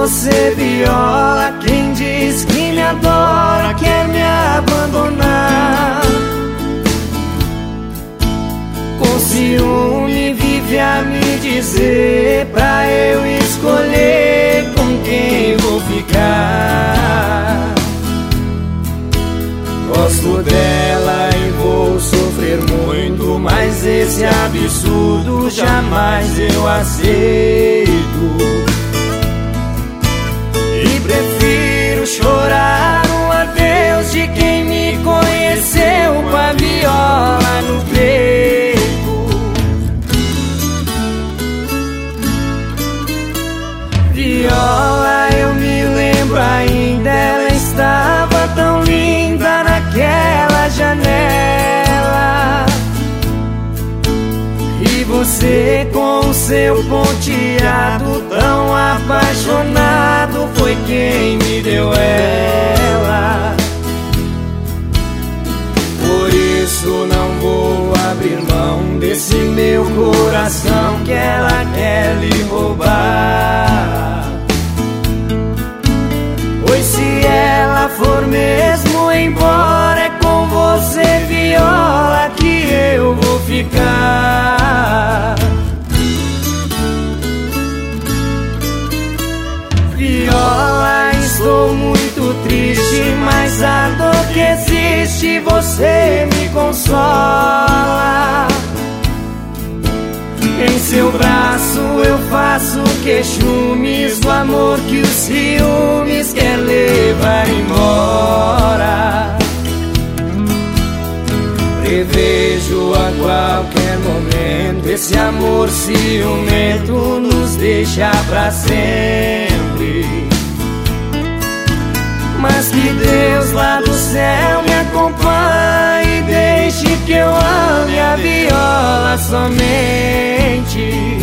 você, viola. Quem diz que me adora quer me abandonar. Com ciúme vive a me dizer pra eu escolher com quem vou ficar. Gosto dela e vou sofrer muito, mas esse absurdo jamais eu aceito. E prefiro chorar o adeus de quem me conheceu com a viola no peito. Viola, eu me lembro ainda, ela estava tão linda naquela janela. E você com o seu ponteado tão apaixonado foi quem me deu ela. Por isso não vou abrir mão desse meu coração que ela quer lhe roubar. Pois se ela for mesmo embora, é com você, viola, que eu vou ficar. Viola, estou muito triste, mas a dor que existe você me consola. Em seu braço eu faço queixumes do amor que os ciúmes quer levar embora. Prevejo a qualquer momento esse amor ciumento nos deixa pra sempre. Mas que Deus lá do céu me acompanhe e deixe que eu ame a viola somente.